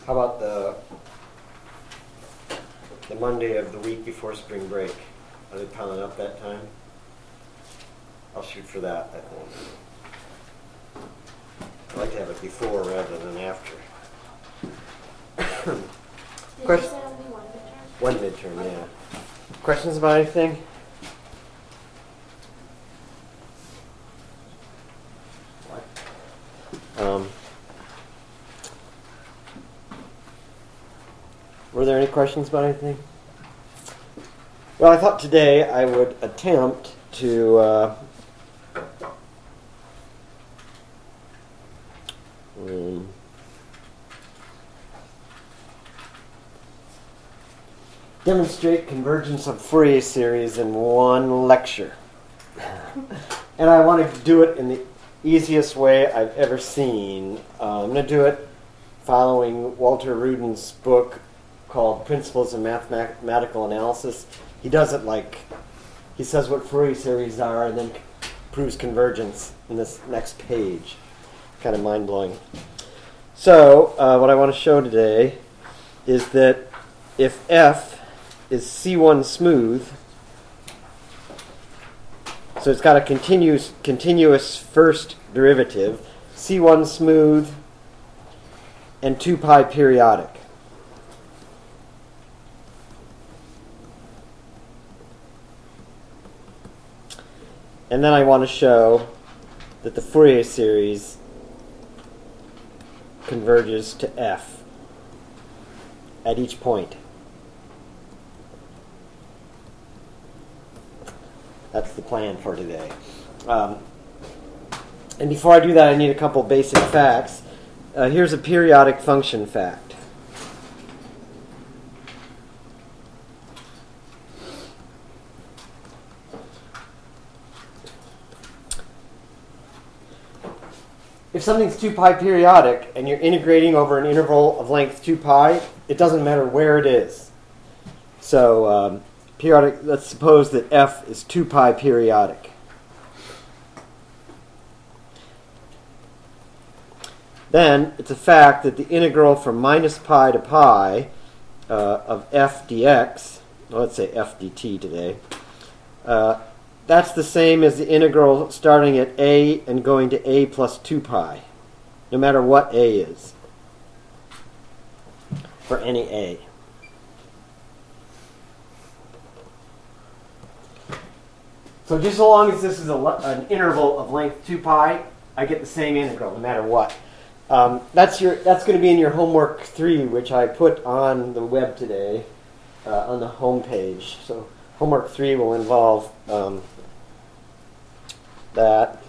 How about the Monday of the week before spring break? Are they piling up that time? I'll shoot for that, I think. I like to have it before rather than after. Did you say only one midterm? One midterm, yeah. Questions about anything? Were there any questions about anything? Well, I thought today I would attempt to demonstrate convergence of Fourier series in one lecture. And I wanted to do it in the easiest way I've ever seen. I'm going to do it following Walter Rudin's book called Principles of Mathematical Analysis. He does it like, he says what Fourier series are and then proves convergence in this next page. Kind of mind-blowing. So, what I want to show today is that if f is C1 smooth, so it's got a continuous first derivative, C1 smooth, and 2 pi periodic. And then I want to show that the Fourier series converges to f at each point. That's the plan for today. And before I do that, I need a couple basic facts. Here's a periodic function fact. If something's 2 pi periodic and you're integrating over an interval of length 2 pi, it doesn't matter where it is. So periodic. Let's suppose that f is 2 pi periodic. Then it's a fact that the integral from minus pi to pi of f dx, well, let's say f dt today, that's the same as the integral starting at a and going to a plus 2 pi, no matter what a is, for any a. So just so long as this is an interval of length 2 pi, I get the same integral, no matter what. That's going to be in your homework 3, which I put on the web today, on the home page. So homework 3 will involve that.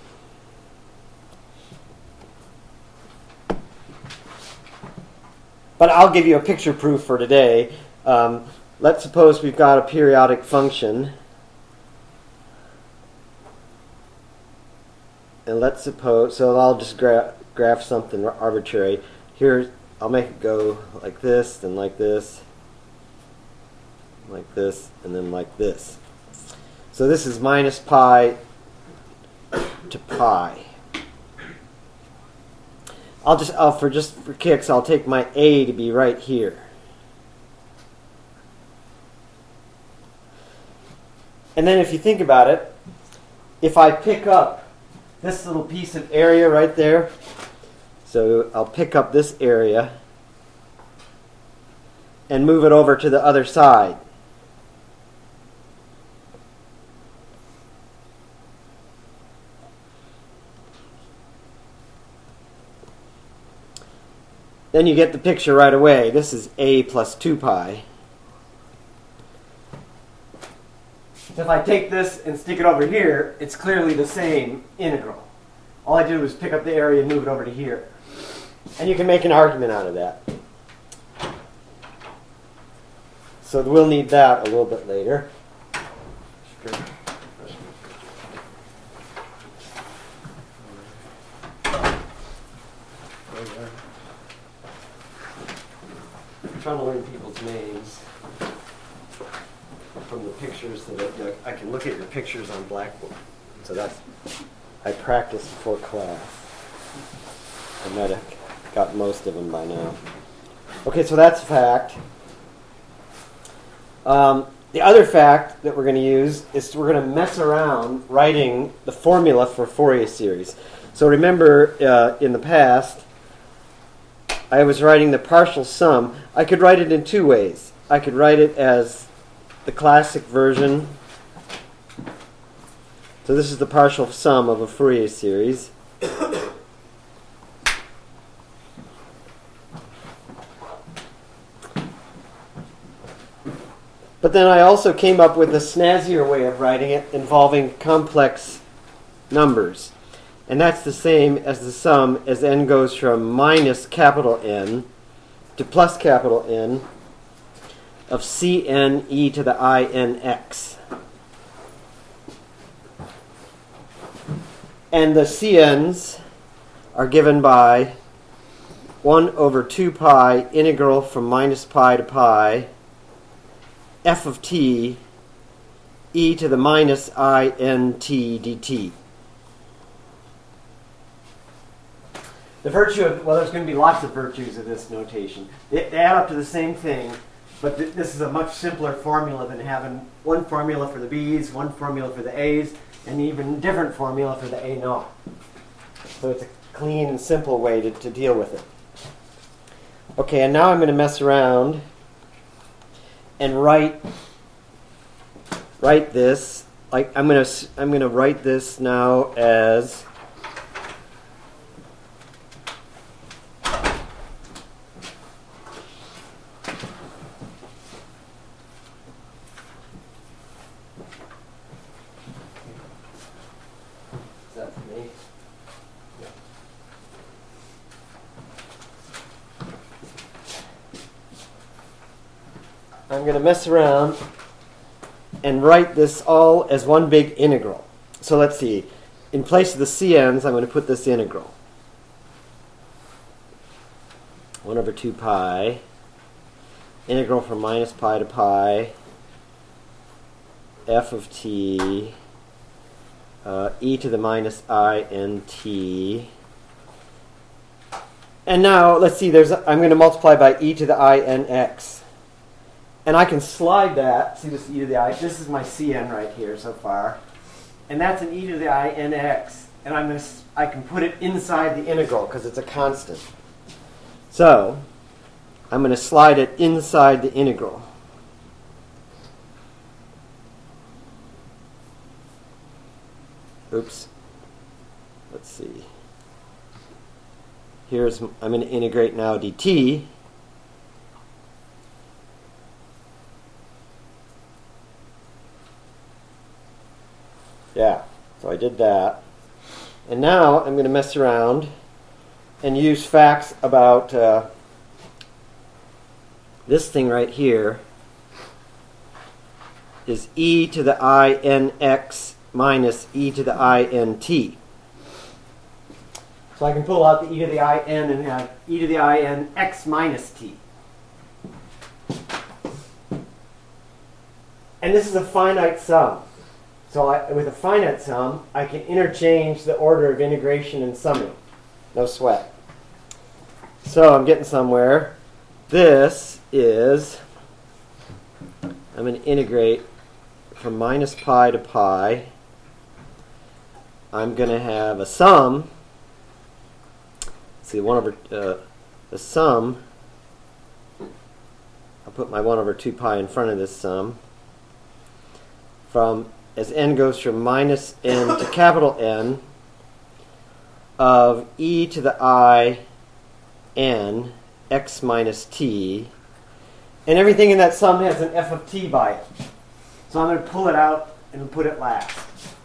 But I'll give you a picture proof for today. Let's suppose we've got a periodic function. And let's suppose, so I'll just graph something arbitrary. Here, I'll make it go like this, then like this, and then like this. So this is minus pi to pi. For kicks, I'll take my a to be right here. And then if you think about it, if I pick up this little piece of area right there, so I'll pick up this area and move it over to the other side. Then you get the picture right away. This is a plus 2 pi. So if I take this and stick it over here, it's clearly the same integral. All I did was pick up the area and move it over to here. And you can make an argument out of that. So we'll need that a little bit later. I'm trying to learn people's names from the pictures so that I can look at your pictures on Blackboard. So that's, I practiced before class. I might have got most of them by now. Okay, so that's a fact. The other fact that we're going to use is we're going to mess around writing the formula for Fourier series. So remember, in the past, I was writing the partial sum. I could write it in two ways. I could write it as the classic version. So this is the partial sum of a Fourier series. But then I also came up with a snazzier way of writing it involving complex numbers. And that's the same as the sum as n goes from minus capital N to plus capital N of Cn e to the I n x. And the Cn's are given by 1 over 2 pi integral from minus pi to pi f of t e to the minus I n t dt. The virtue of, well, there's going to be lots of virtues of this notation. They add up to the same thing, but this is a much simpler formula than having one formula for the b's, one formula for the a's, and even different formula for the a naught. So it's a clean and simple way to deal with it. Okay, and now I'm going to mess around and write this. Like I'm going to write this now as I'm going to mess around and write this all as one big integral. So let's see. In place of the Cn's, I'm going to put this integral. 1 over 2 pi, integral from minus pi to pi, f of t, e to the minus I n t. And now, let's see, I'm going to multiply by e to the I n x. And I can slide that. See this e to the I. This is my Cn right here so far. And that's an e to the I n x. And I can put it inside the integral because it's a constant. So I'm going to slide it inside the integral. Oops. Let's see. I'm going to integrate now dt. Yeah, so I did that. And now I'm going to mess around and use facts about this thing right here is e to the I n x minus e to the I n t. So I can pull out the e to the I n and have e to the I n x minus t. And this is a finite sum. So with a finite sum, I can interchange the order of integration and summing. No sweat. So I'm getting somewhere. This is, I'm going to integrate from minus pi to pi. I'm going to have a sum. See, 1 over the sum. I'll put my 1 over 2 pi in front of this sum. From as n goes from minus n to capital N of e to the I n x minus t. And everything in that sum has an f of t by it. So I'm going to pull it out and put it last.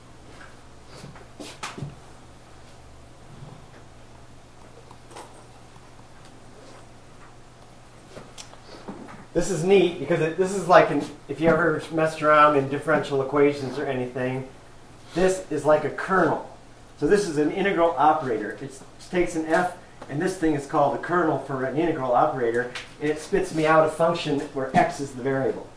This is neat because this is like if you ever messed around in differential equations or anything, this is like a kernel. So this is an integral operator. It takes an f, and this thing is called the kernel for an integral operator, and it spits me out a function where x is the variable.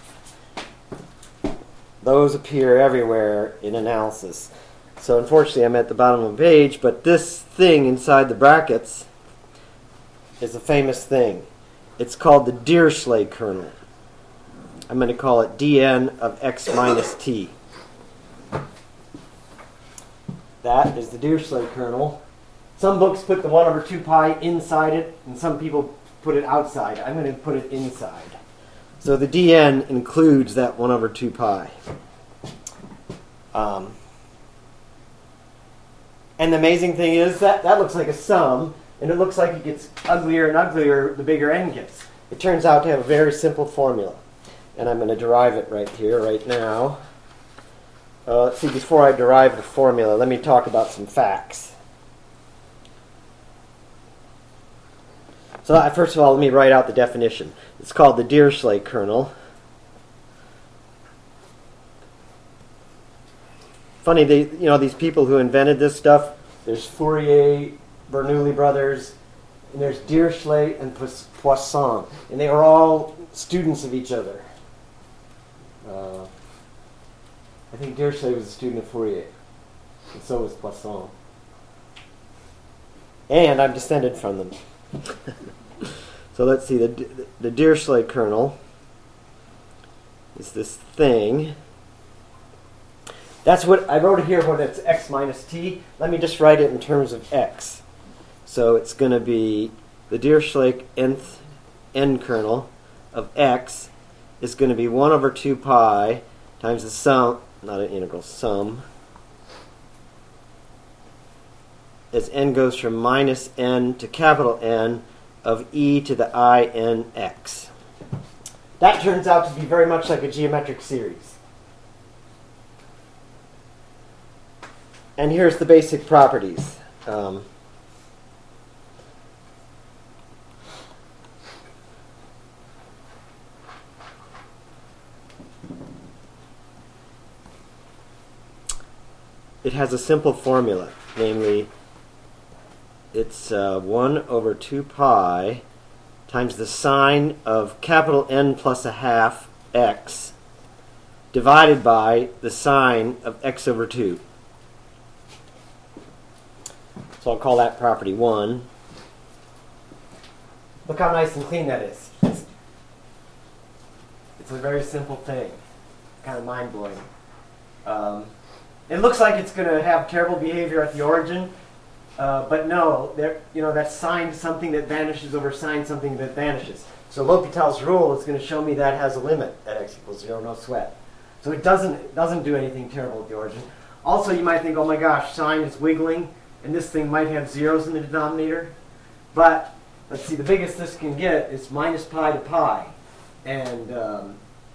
Those appear everywhere in analysis. So unfortunately I'm at the bottom of the page, but this thing inside the brackets is a famous thing. It's called the Dirichlet kernel. I'm going to call it dn of x minus t. That is the Dirichlet kernel. Some books put the 1 over 2 pi inside it, and some people put it outside. I'm going to put it inside. So the dn includes that 1 over 2 pi. And the amazing thing is that looks like a sum, and it looks like it gets uglier and uglier the bigger n gets. It turns out to have a very simple formula. And I'm going to derive it right here, right now. Let's see, before I derive the formula, let me talk about some facts. So first of all, let me write out the definition. It's called the Dirichlet kernel. Funny, these people who invented this stuff, there's Fourier, Bernoulli brothers, and there's Dirichlet and Poisson, and they were all students of each other. I think Dirichlet was a student of Fourier, and so was Poisson. And I'm descended from them. So let's see, the Dirichlet kernel is this thing. That's what I wrote it here, what it's x minus t. Let me just write it in terms of x. So it's going to be the Dirichlet nth n kernel of x is going to be 1 over 2 pi times the sum, not an integral, sum, as n goes from minus n to capital N of e to the I n x. That turns out to be very much like a geometric series. And here's the basic properties. It has a simple formula, namely, it's 1 over 2 pi times the sine of capital N plus a half x divided by the sine of x over 2. So I'll call that property 1. Look how nice and clean that is. It's a very simple thing. Kind of mind-blowing. It looks like it's going to have terrible behavior at the origin, but no, that's sine something that vanishes over sine something that vanishes. So L'Hopital's rule is going to show me that has a limit at x equals 0, no sweat. So it doesn't do anything terrible at the origin. Also, you might think, oh my gosh, sine is wiggling, and this thing might have zeros in the denominator. But let's see, the biggest this can get is minus pi to pi, and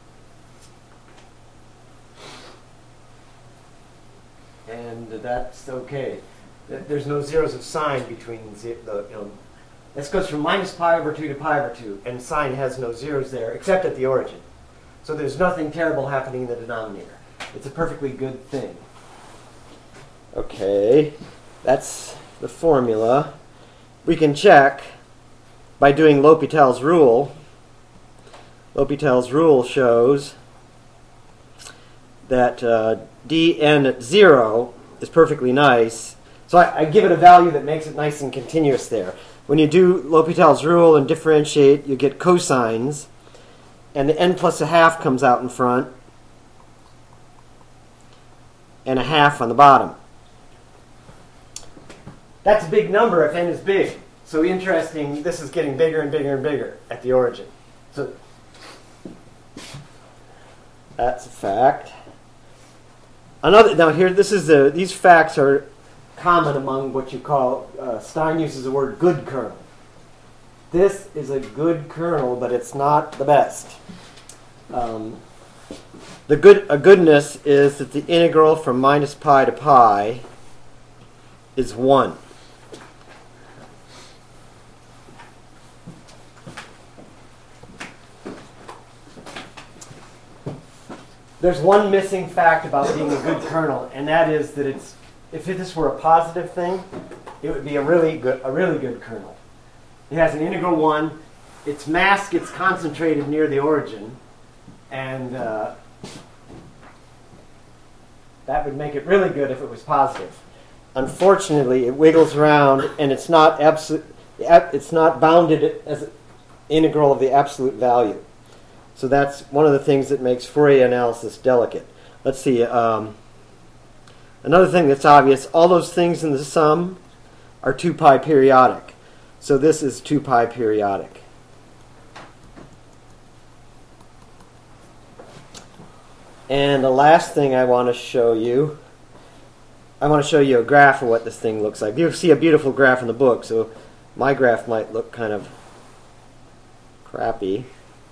that's okay. There's no zeros of sine between this goes from minus pi over 2 to pi over 2, and sine has no zeros there except at the origin. So there's nothing terrible happening in the denominator. It's a perfectly good thing. Okay, that's the formula. We can check by doing L'Hopital's rule. L'Hopital's rule shows that dn at 0 is perfectly nice. So I give it a value that makes it nice and continuous there. When you do L'Hopital's rule and differentiate, you get cosines, and the n plus a half comes out in front, and a half on the bottom. That's a big number if n is big. So interesting, this is getting bigger and bigger and bigger at the origin. So that's a fact. Now here, these facts are common among what you call, Stein uses the word good kernel. This is a good kernel, but it's not the best. A goodness is that the integral from minus pi to pi is 1. There's one missing fact about being a good kernel, and that is that if this were a positive thing, it would be a really good kernel. It has an integral 1. Its mass gets concentrated near the origin, and that would make it really good if it was positive. Unfortunately, it wiggles around, and it's not bounded integral of the absolute value. So that's one of the things that makes Fourier analysis delicate. Let's see. Another thing that's obvious, all those things in the sum are 2 pi periodic. So this is 2 pi periodic. And the last thing I want to show you, a graph of what this thing looks like. You see a beautiful graph in the book, so my graph might look kind of crappy.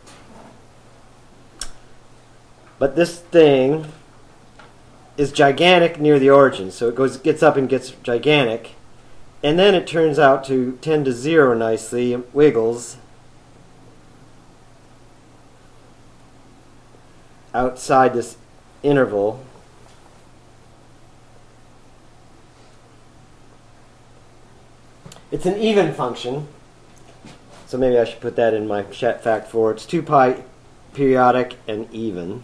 But this thing is gigantic near the origin, so it gets up and gets gigantic, and then it turns out to tend to 0 nicely, it wiggles outside this interval. It's an even function, so maybe I should put that in my fact 4. It's 2 pi periodic and even.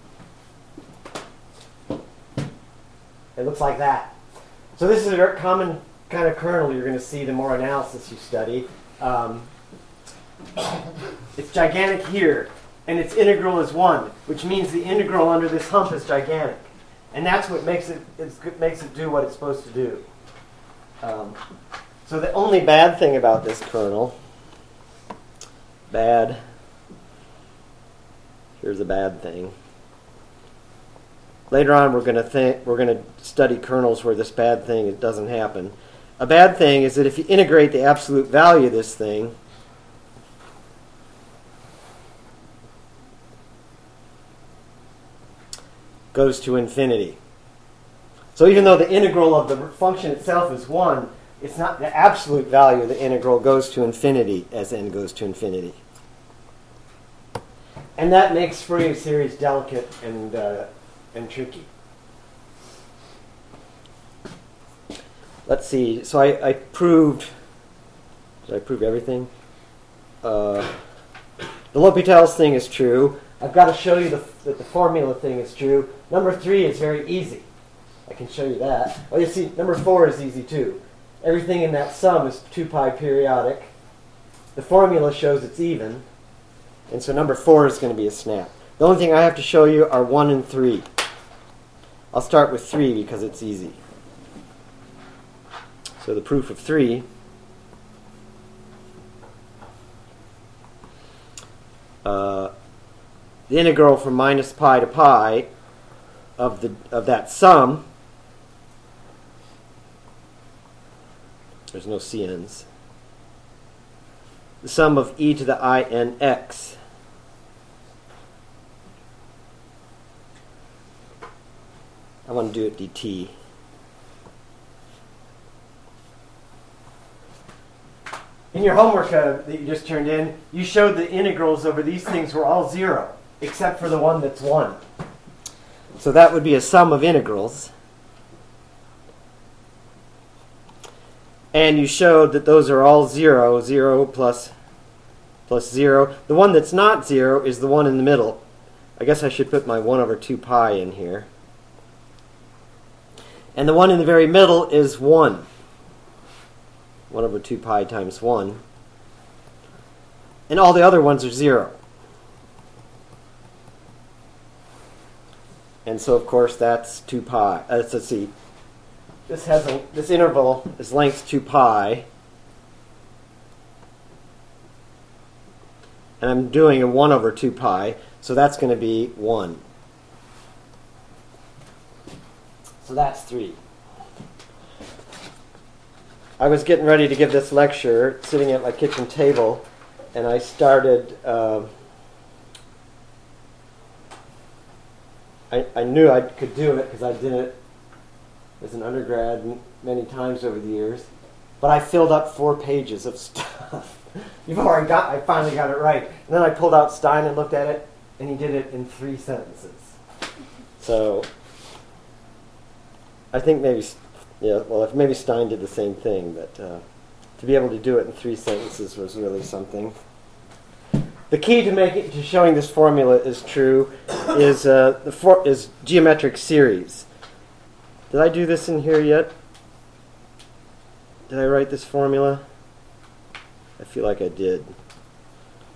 It looks like that. So this is a common kind of kernel you're going to see the more analysis you study. It's gigantic here, and its integral is 1, which means the integral under this hump is gigantic. And that's what makes it do what it's supposed to do. So the only bad thing about this kernel, here's a bad thing. Later on, we're going to study kernels where this bad thing it doesn't happen. A bad thing is that if you integrate the absolute value of this thing, goes to infinity. So even though the integral of the function itself is 1, it's not the absolute value of the integral goes to infinity as n goes to infinity. And that makes Fourier series delicate and tricky. Let's see. So I proved. Did I prove everything? The L'Hopital's thing is true. I've got to show you that the formula thing is true. Number 3 is very easy. I can show you that. Well, you see, number 4 is easy too. Everything in that sum is 2 pi periodic. The formula shows it's even. And so number 4 is going to be a snap. The only thing I have to show you are 1 and 3. I'll start with 3 because it's easy. So the proof of 3. The integral from minus pi to pi of that sum. There's no CNs. The sum of e to the INX. I want to do it dt. In your homework that you just turned in, you showed the integrals over these things were all 0, except for the one that's 1. So that would be a sum of integrals. And you showed that those are all 0, 0 plus 0. The one that's not 0 is the one in the middle. I guess I should put my 1 over 2 pi in here. And the one in the very middle is 1. 1 over 2 pi times 1. And all the other ones are 0. And so, of course, that's 2 pi. Let's see. This interval is length 2 pi. And I'm doing a 1 over 2 pi, so that's going to be 1. So that's 3. I was getting ready to give this lecture, sitting at my kitchen table, and I started, I knew I could do it because I did it as an undergrad many times over the years, but I filled up 4 pages of stuff before I finally got it right. And then I pulled out Stein and looked at it, and he did it in 3 sentences. So I think maybe, maybe Stein did the same thing, but to be able to do it in 3 sentences was really something. The key to showing this formula is true is geometric series. Did I do this in here yet? Did I write this formula? I feel like I did.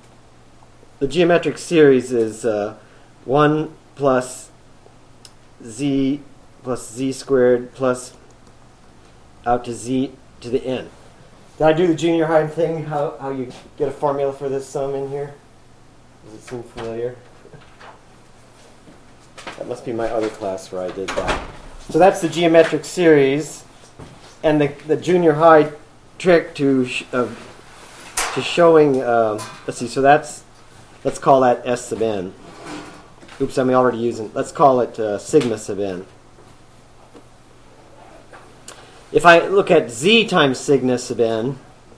the geometric series is 1 plus z squared plus out to z to the n. Did I do the junior high thing, how you get a formula for this sum in here? Does it seem familiar? That must be my other class where I did that. So that's the geometric series, and the junior high trick to showing, let's see, so let's call that S sub n. Oops, I'm already using, let's call it sigma sub n. If I look at z times sigma sub n,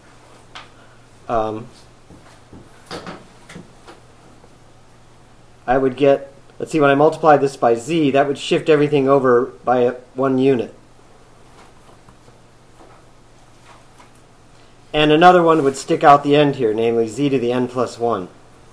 I would get, let's see, when I multiply this by z, that would shift everything over by 1 unit. And another one would stick out the end here, namely z to the n plus 1.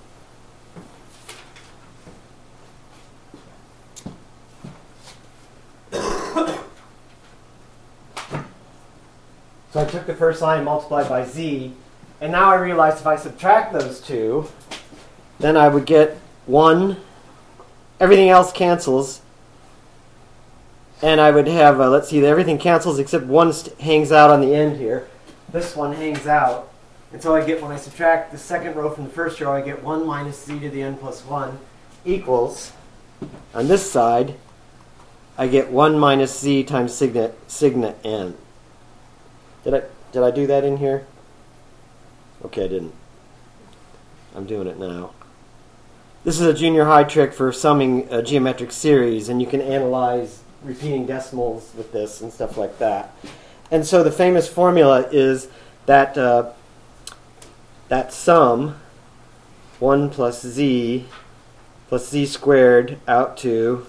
So I took the first line and multiplied by z, and now I realized if I subtract those two, then I would get 1. Everything else cancels, and I would have, let's see, everything cancels except one hangs out on the end here. This one hangs out, and so I get, when I subtract the second row from the first row, I get 1 minus z to the n plus 1 equals, on this side, I get 1 minus z times sigma n. Did I do that in here? Okay, I didn't. I'm doing it now. This is a junior high trick for summing a geometric series, and you can analyze repeating decimals with this and stuff like that. And so the famous formula is that that sum, 1 plus z squared out to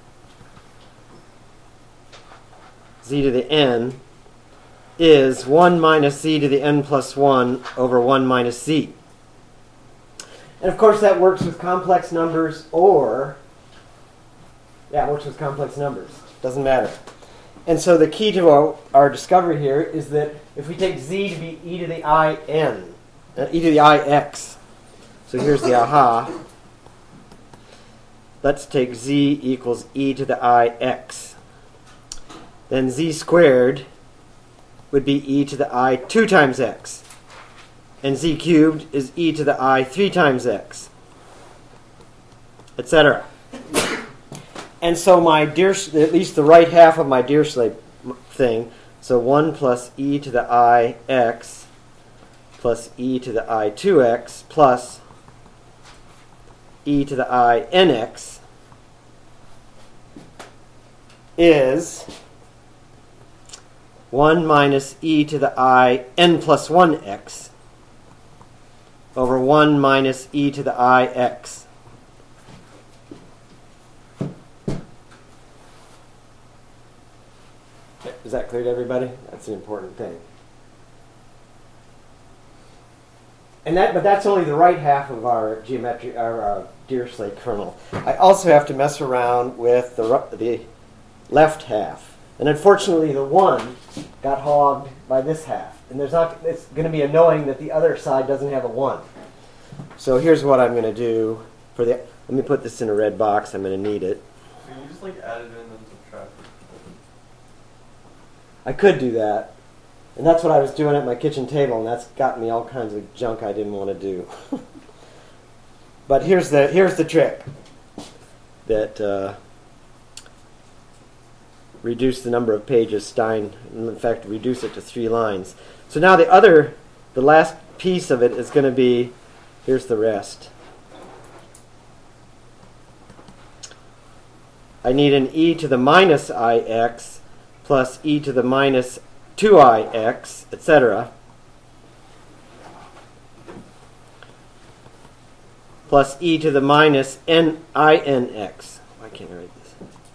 z to the n, is 1 minus z to the n plus 1 over 1 minus z. And of course that works with complex numbers, or, yeah, it works with complex numbers. Doesn't matter. And so the key to our discovery here is that if we take z to be e to the I n, e to the I x, so here's the aha. Let's take z equals e to the I x. Then z squared would be e to the I 2 times x. And z cubed is e to the I 3 times x, etc. And so my at least the right half of my Dirichlet thing, so 1 plus e to the I x plus e to the I 2x plus e to the I nx is 1 minus e to the I n plus 1x over 1 minus e to the I x. Is that clear to everybody? That's the important thing. And but that's only the right half of our geometry, our Dirichlet kernel. I also have to mess around with the left half. And unfortunately, the 1 got hogged by this half. And it's going to be annoying that the other side doesn't have a 1. So here's what I'm going to do. Let me put this in a red box. I'm going to need it. Can you just add it in and subtract it? I could do that. And that's what I was doing at my kitchen table, and that's got me all kinds of junk I didn't want to do. But here's the trick that reduce the number of pages Stein, in fact, reduce it to 3 lines. So now the last piece of it is going to be, here's the rest. I need an e to the minus ix plus e to the minus 2ix, etc., plus e to the minus ninx. Why can't I write this?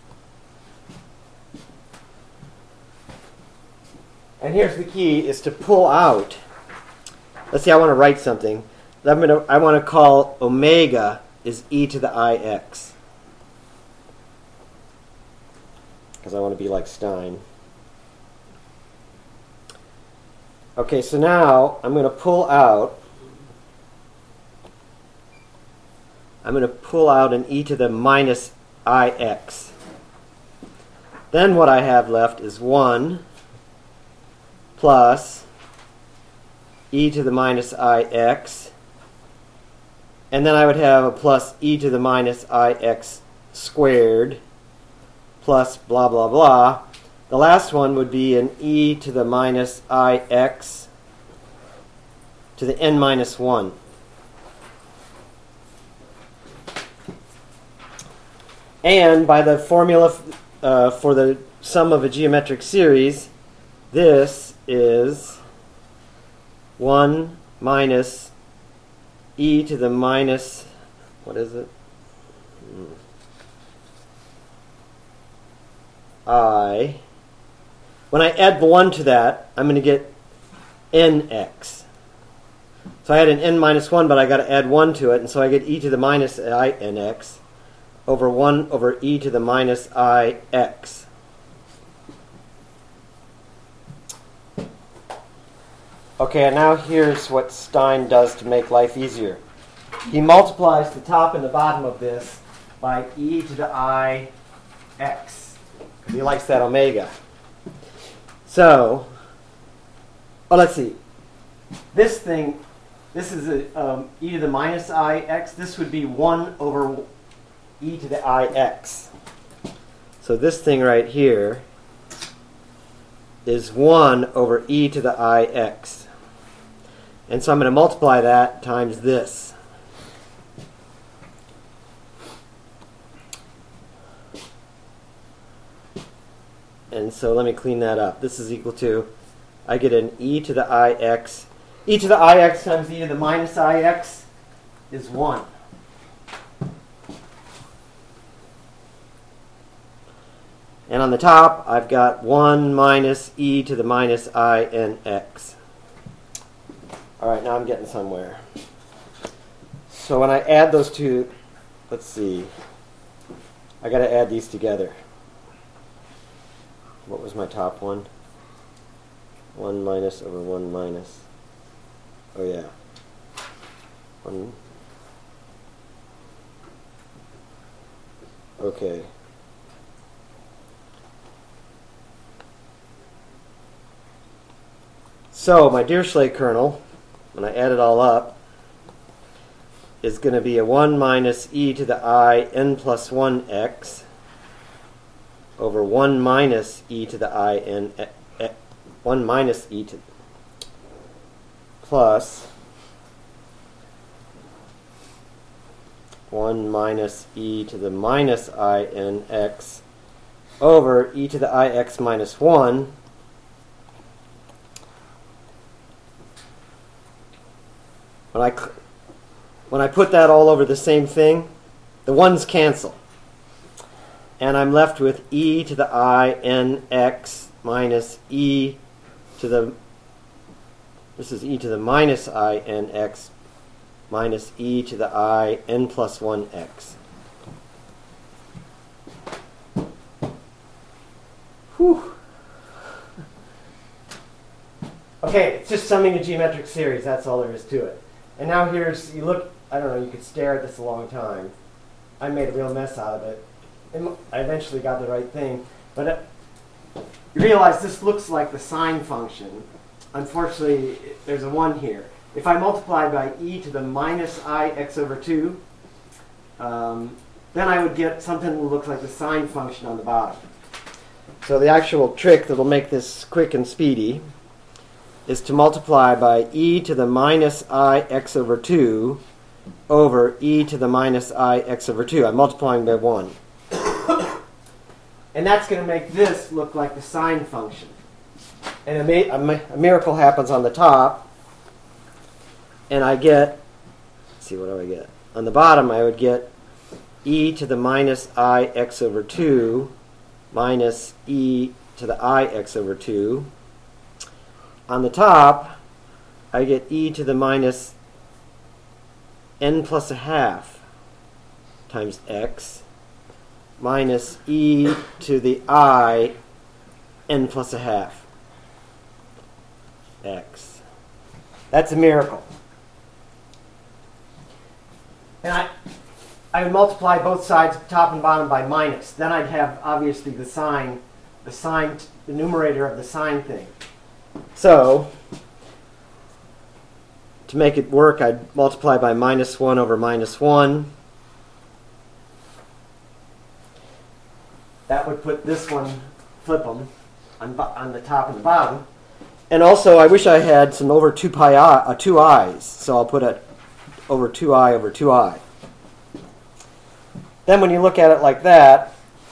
And here's the key, is to pull out. Let's see, I want to write something. I want to call omega is e to the ix. Because I want to be like Stein. Okay, so now I'm going to pull out I'm going to pull out an e to the minus ix. Then what I have left is 1 plus e to the minus ix. And then I would have a plus e to the minus ix squared plus blah, blah, blah. The last one would be an e to the minus ix to the n minus 1. And by the formula for the sum of a geometric series, this is 1 minus e to the minus, what is it? I. When I add 1 to that, I'm going to get nx. So I had an n minus 1, but I got to add 1 to it, and so I get e to the minus I nx over 1 over e to the minus ix. Okay, and now here's what Stein does to make life easier. He multiplies the top and the bottom of this by e to the ix. He likes that omega. So, let's see. This thing, this is e to the minus ix. This would be 1 over e to the ix. So this thing right here is 1 over e to the ix. And so I'm going to multiply that times this. And so let me clean that up. This is equal to, I get an e to the ix. E to the ix times e to the minus ix is 1. And on the top, I've got 1 minus e to the minus inx. All right, now I'm getting somewhere. So when I add those two, let's see. I got to add these together. What was my top one? 1 minus over 1 minus. Oh, yeah. 1. Okay. So my Dirichlet kernel, when I add it all up, is going to be a 1 minus e to the I n plus 1x over 1 minus e to the I n, 1 minus e to plus 1 minus e to the minus I n x over e to the I x minus 1 When I put that all over the same thing, the ones cancel. And I'm left with e to the I n x minus e to the, this is e to the minus I n x minus e to the I n plus 1x. Whew. Okay, it's just summing a geometric series. That's all there is to it. And now here's, you look, I don't know, you could stare at this a long time. I made a real mess out of it. And I eventually got the right thing. But you realize this looks like the sine function. Unfortunately, there's a 1 here. If I multiply by e to the minus I x over 2, then I would get something that looks like the sine function on the bottom. So the actual trick that will make this quick and speedy is to multiply by e to the minus I x over 2 over e to the minus I x over 2. I'm multiplying by 1. And that's going to make this look like the sine function. And a miracle happens on the top. And I get, let's see, what do I get? On the bottom, I would get e to the minus I x over 2 minus e to the I x over 2. On the top, I get e to the minus n plus a half times x minus e to the I n plus a half x. That's a miracle. And I would multiply both sides, top and bottom, by minus. Then I'd have obviously the numerator of the sine thing. So to make it work, I'd multiply by minus 1 over minus 1. That would put this one, flip them, on the top and the bottom. And also, I wish I had some over 2 i's, so I'll put it over 2i over 2i. Then when you look at it like that,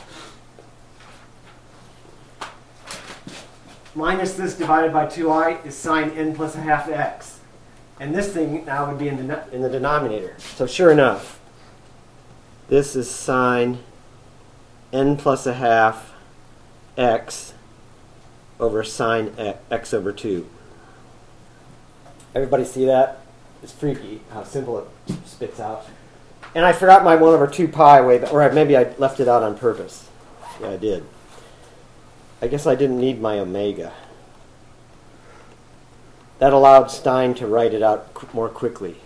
minus this divided by 2i is sine n plus a half x. And this thing now would be in the denominator. So sure enough, this is sine n plus a half x over sine x over 2. Everybody see that? It's freaky how simple it spits out. And I forgot my 1 over 2 pi way back, or maybe I left it out on purpose. Yeah, I did. I guess I didn't need my omega. That allowed Stein to write it out more quickly.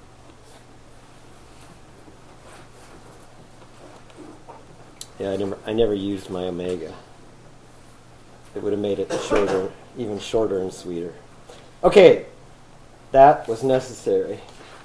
Yeah, I never used my omega. It would have made it shorter, even shorter and sweeter. Okay, that was necessary.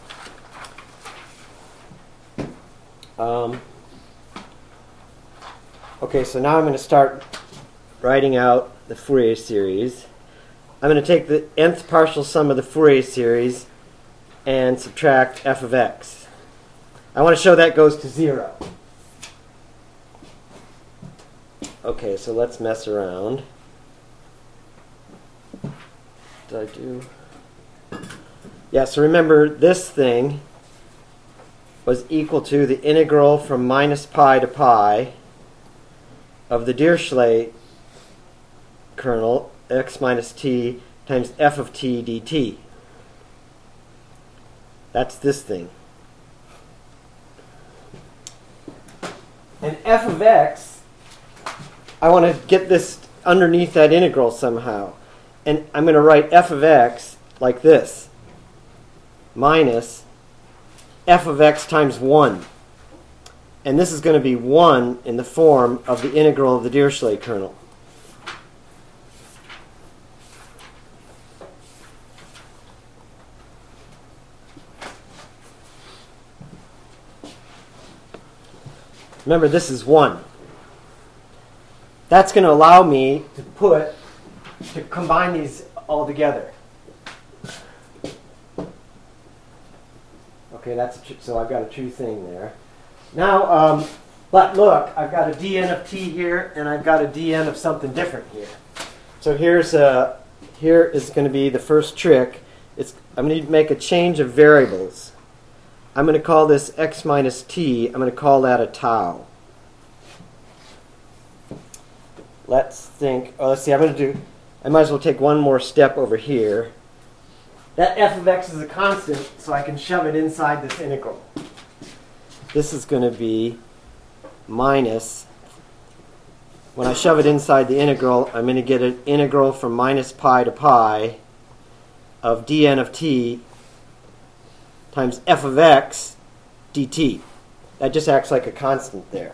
Okay, so now I'm going to start writing out the Fourier series. I'm going to take the nth partial sum of the Fourier series and subtract f of x. I want to show that goes to 0. Okay, so let's mess around. Did I do? Yeah, so remember this thing was equal to the integral from minus pi to pi of the Dirichlet kernel x minus t times f of t dt. That's this thing. And f of x, I want to get this underneath that integral somehow. And I'm going to write f of x like this. Minus f of x times 1. And this is going to be 1 in the form of the integral of the Dirichlet kernel. Remember, this is 1. That's going to allow me to combine these all together. Okay, so I've got a true thing there. Now, but look, I've got a dn of t here, and I've got a dn of something different here. So here is going to be the first trick. I'm going to make a change of variables. I'm going to call this x minus t. I'm going to call that a tau. Let's think. Oh, let's see. I might as well take one more step over here. That f of x is a constant, so I can shove it inside this integral. This is going to be minus. When I shove it inside the integral, I'm going to get an integral from minus pi to pi of dn of t times f of x dt. That just acts like a constant there.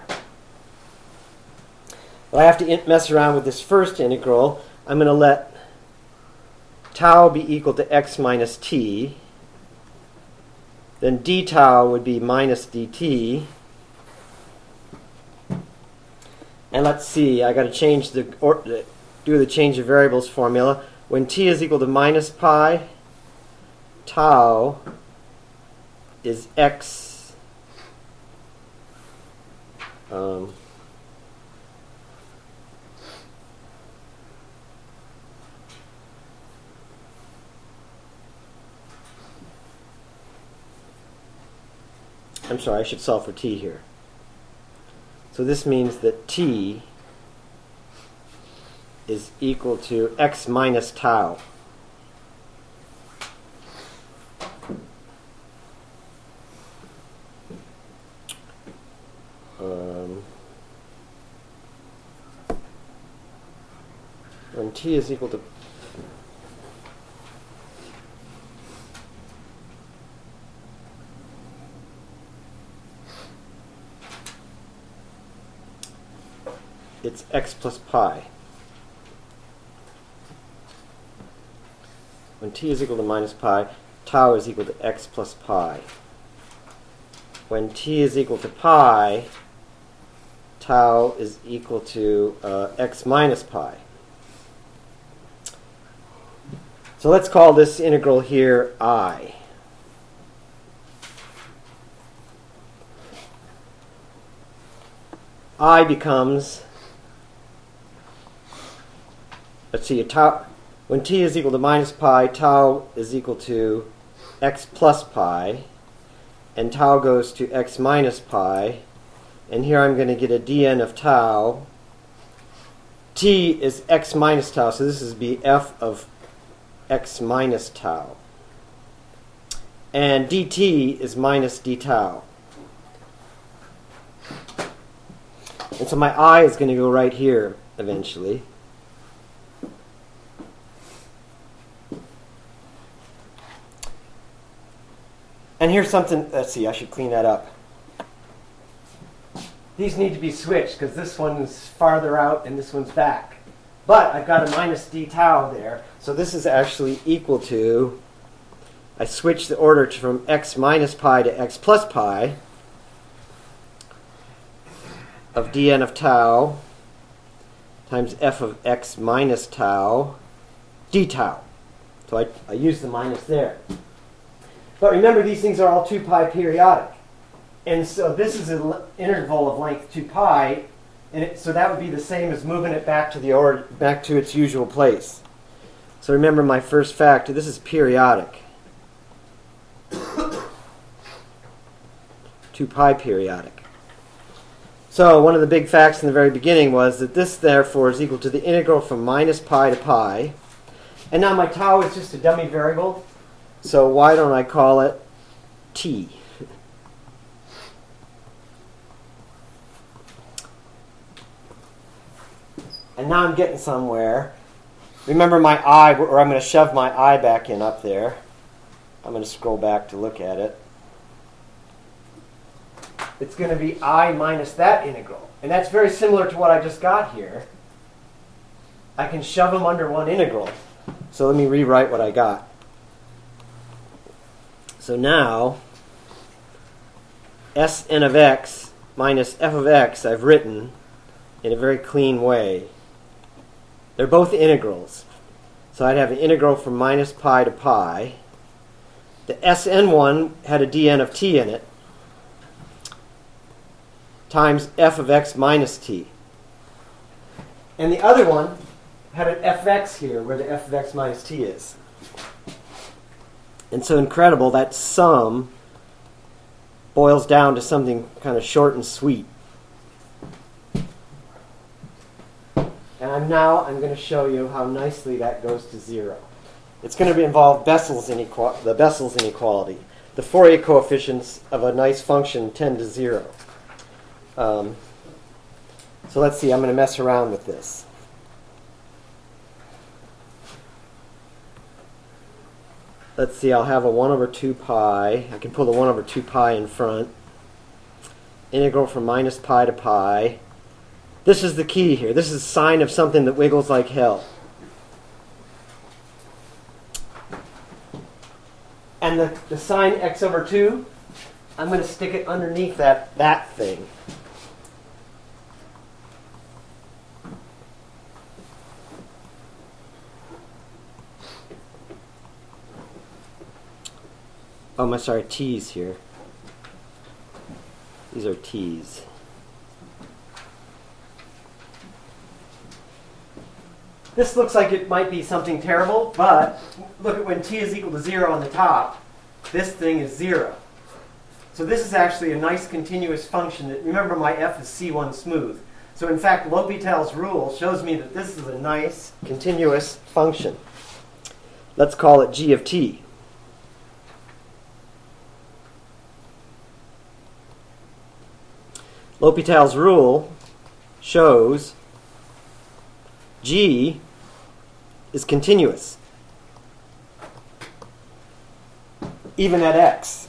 But I have to mess around with this first integral. I'm going to let tau be equal to x minus t. Then d tau would be minus dt. And let's see, I got to change do the change of variables formula. When t is equal to minus pi, tau is x I'm sorry, I should solve for t here. So this means that t is equal to x minus tau. When t is equal to it's x plus pi. When t is equal to minus pi, tau is equal to x plus pi. When t is equal to pi, tau is equal to x minus pi. So let's call this integral here I. I becomes, let's see, tau, when t is equal to minus pi, tau is equal to x plus pi, and tau goes to x minus pi, and here I'm going to get a dn of tau. T is x minus tau, so this is be f of x minus tau. And dt is minus d tau. And so my I is going to go right here eventually. And here's something, let's see, I should clean that up. These need to be switched because this one's farther out and this one's back. But I've got a minus d tau there, so this is actually equal to, I switch the order from x minus pi to x plus pi of dn of tau times f of x minus tau d tau. So I use the minus there. But remember, these things are all 2 pi periodic. And so this is an interval of length 2 pi, and so that would be the same as moving it back to back to its usual place. So remember my first factor, this is periodic. 2 pi periodic. So one of the big facts in the very beginning was that this, therefore, is equal to the integral from minus pi to pi. And now my tau is just a dummy variable, so why don't I call it t? And now I'm getting somewhere. Remember my I, or I'm going to shove my I back in up there. I'm going to scroll back to look at it. It's going to be I minus that integral. And that's very similar to what I just got here. I can shove them under one integral. So let me rewrite what I got. So now, Sn of x minus f of x I've written in a very clean way. They're both integrals. So I'd have an integral from minus pi to pi. The Sn one had a dn of t in it, times f of x minus t. And the other one had an fx here, where the f of x minus t is. And so incredible, that sum boils down to something kind of short and sweet. And I'm going to show you how nicely that goes to 0. It's going to involve the Bessel's inequality. The Fourier coefficients of a nice function tend to 0. So let's see, I'm going to mess around with this. Let's see, I'll have a 1 over 2 pi. I can pull the 1 over 2 pi in front. Integral from minus pi to pi. This is the key here. This is a sign of something that wiggles like hell. And the sign x over 2, I'm going to stick it underneath that thing. Oh, I'm sorry, t's here. These are t's. This looks like it might be something terrible, but look at when t is equal to 0 on the top, this thing is 0. So this is actually a nice continuous function. Remember, my f is C1 smooth. So in fact, L'Hopital's rule shows me that this is a nice continuous function. Let's call it g of t. L'Hopital's rule shows g is continuous, even at x.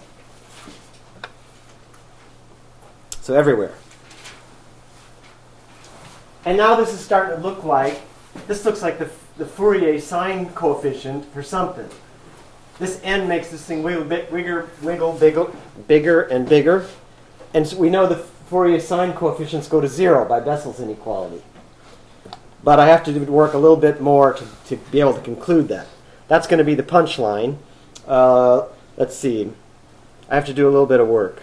So everywhere. And now this is starting to look like, this looks like the Fourier sine coefficient for something. This n makes this thing wiggle bigger and bigger. And so we know the Fourier sine coefficients go to 0 by Bessel's inequality. But I have to work a little bit more to be able to conclude that. That's going to be the punchline. Let's see. I have to do a little bit of work.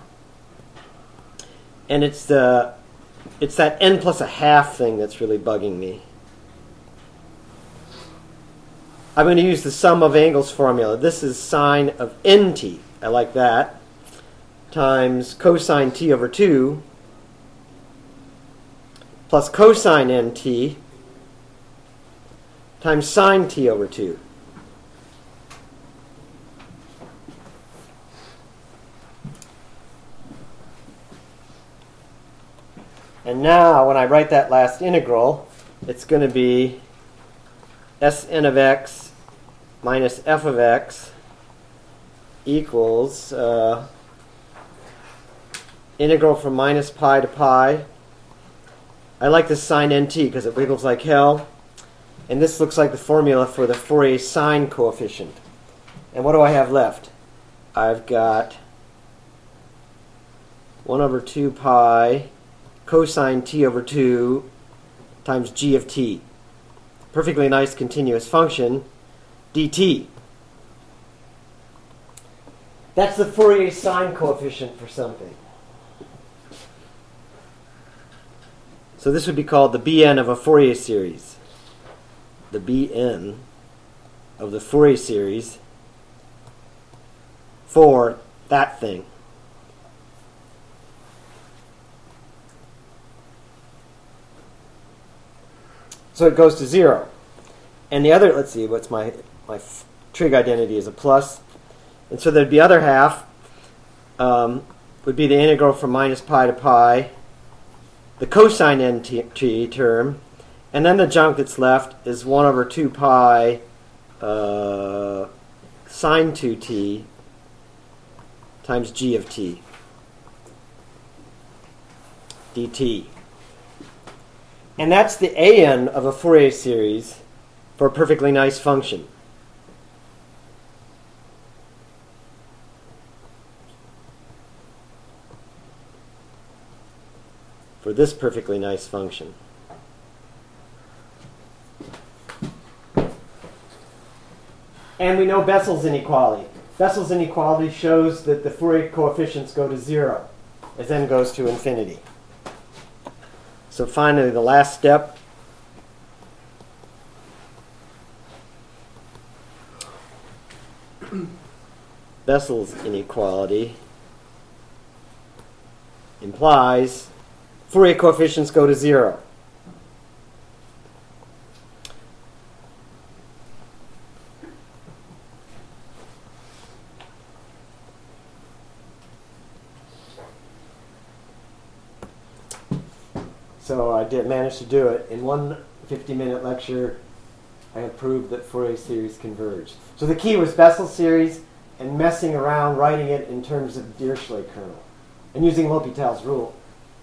And it's that n plus a half thing that's really bugging me. I'm going to use the sum of angles formula. This is sine of nt. I like that. Times cosine t over 2 plus cosine nt times sine t over 2. And now when I write that last integral, it's going to be Sn of x minus f of x equals integral from minus pi to pi. I like this sine nt because it wiggles like hell. And this looks like the formula for the Fourier sine coefficient. And what do I have left? I've got 1 over 2 pi cosine t over 2 times g of t. Perfectly nice continuous function, dt. That's the Fourier sine coefficient for something. So this would be called the Bn of a Fourier series. The Bn of the Fourier series for that thing. So it goes to 0. And the other, let's see, what's my trig identity is a plus. And so the other half would be the integral from minus pi to pi, the cosine nt term, and then the junk that's left is 1 over 2 pi sine 2t times g of t dt. And that's the an of a Fourier series for a perfectly nice function. For this perfectly nice function. And we know Bessel's inequality. Bessel's inequality shows that the Fourier coefficients go to 0 as n goes to infinity. So finally, the last step. Bessel's inequality implies Fourier coefficients go to 0. So I did manage to do it. In one 50-minute lecture, I had proved that Fourier series converged. So the key was Bessel's series and messing around writing it in terms of Dirichlet kernel and using L'Hopital's rule.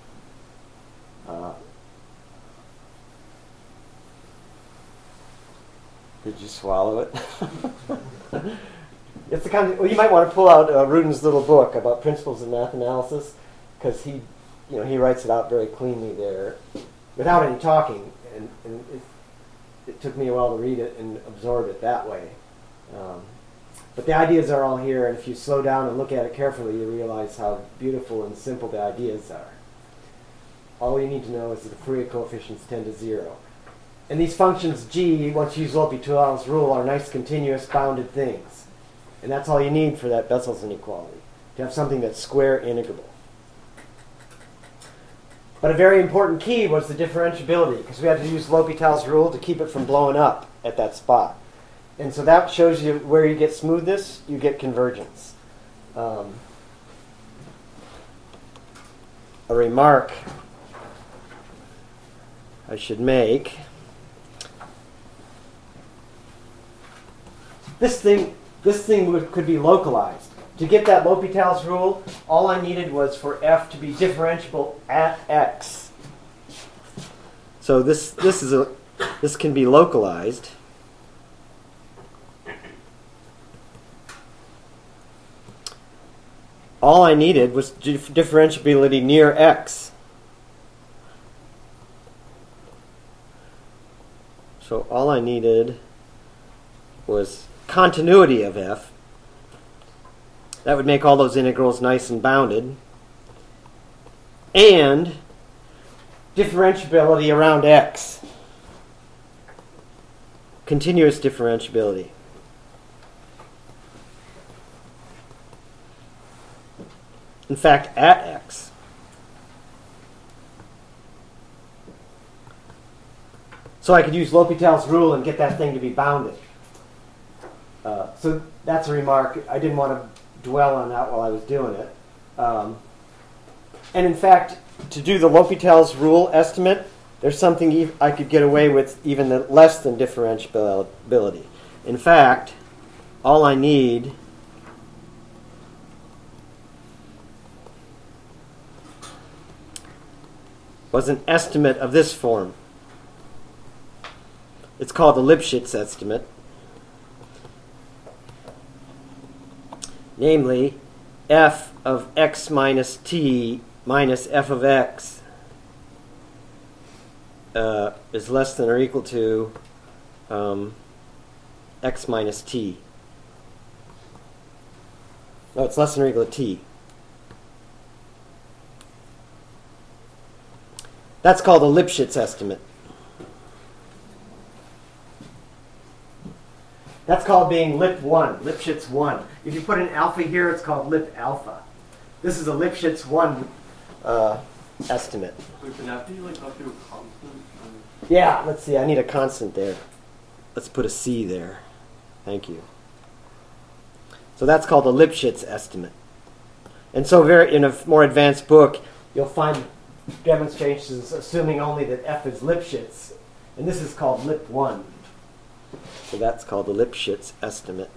Did you swallow it? It's the kind of, well, you might want to pull out Rudin's little book about principles of math analysis, because he writes it out very cleanly there, without any talking, and it took me a while to read it and absorb it that way. But the ideas are all here, and if you slow down and look at it carefully, you realize how beautiful and simple the ideas are. All you need to know is that the Fourier coefficients tend to 0. And these functions g, once you use L'Hopital's rule, are nice continuous bounded things. And that's all you need for that Bessel's inequality, to have something that's square integrable. But a very important key was the differentiability, because we had to use L'Hopital's rule to keep it from blowing up at that spot. And so that shows you where you get smoothness, you get convergence. A remark I should make. This thing could be localized. To get that L'Hopital's rule, all I needed was for f to be differentiable at x. So this can be localized. All I needed was differentiability near x. So all I needed was continuity of f. That would make all those integrals nice and bounded. And differentiability around x. Continuous differentiability. In fact, at x. So I could use L'Hopital's rule and get that thing to be bounded. So that's a remark. I didn't want to dwell on that while I was doing it. And in fact, to do the L'Hopital's rule estimate, there's something I could get away with even less than differentiability. In fact, all I need was an estimate of this form. It's called the Lipschitz estimate. Namely, f of x minus t minus f of x is less than or equal to x minus t. No, it's less than or equal to t. That's called the Lipschitz estimate. That's called being Lip1, Lipschitz 1. If you put an alpha here, it's called Lip alpha. This is a Lipschitz 1 estimate. Wait, can that be like up to a constant? Yeah, let's see. I need a constant there. Let's put a C there. Thank you. So that's called the Lipschitz estimate. And so in a more advanced book, you'll find demonstrations assuming only that f is Lipschitz. And this is called Lip1. So that's called the Lipschitz estimate.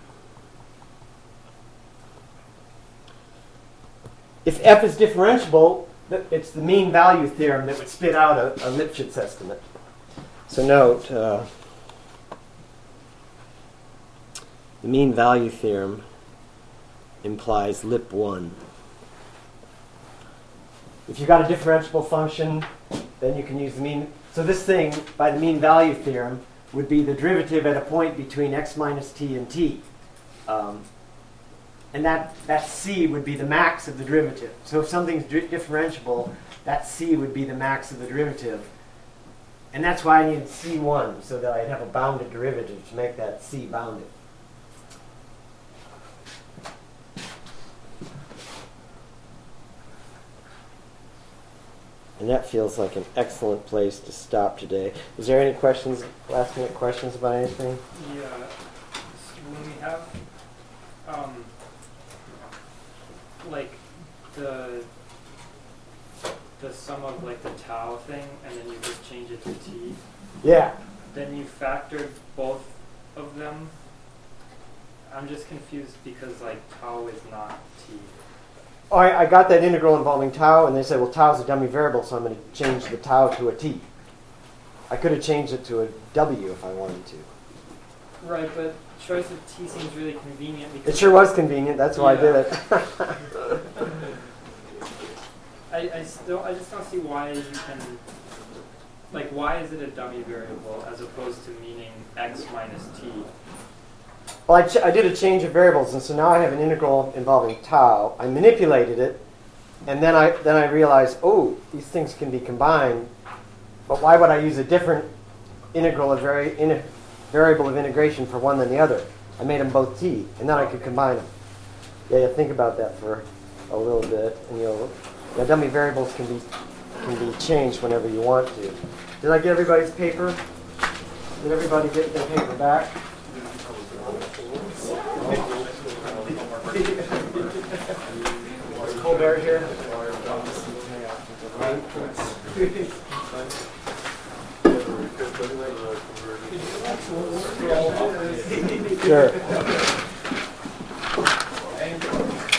If f is differentiable, it's the mean value theorem that would spit out a Lipschitz estimate. So note, the mean value theorem implies Lip1. If you've got a differentiable function, then you can use the mean. So this thing, by the mean value theorem, would be the derivative at a point between x minus t and t. And that c would be the max of the derivative. So if something's differentiable, that c would be the max of the derivative. And that's why I needed c1, so that I'd have a bounded derivative to make that c bounded. And that feels like an excellent place to stop today. Is there any questions, last minute questions about anything? Yeah. So when we have like the sum of like the tau thing, and then you just change it to t. Yeah. Then you factored both of them. I'm just confused because like tau is not t. Oh, I got that integral involving tau, and they said, well, tau is a dummy variable, so I'm going to change the tau to a t. I could have changed it to a w if I wanted to. Right, but choice of t seems really convenient because It sure was convenient. That's why I did it. I just don't see why you can, like, why is it a dummy variable as opposed to meaning x minus t? Well, I did a change of variables, and so now I have an integral involving tau. I manipulated it, and then I realized, oh, these things can be combined. But why would I use a different integral of variable of integration for one than the other? I made them both t, and then I could combine them. Yeah, think about that for a little bit, and dummy variables can be changed whenever you want to. Did I get everybody's paper? Did everybody get their paper back? Is Colbert here? Sure.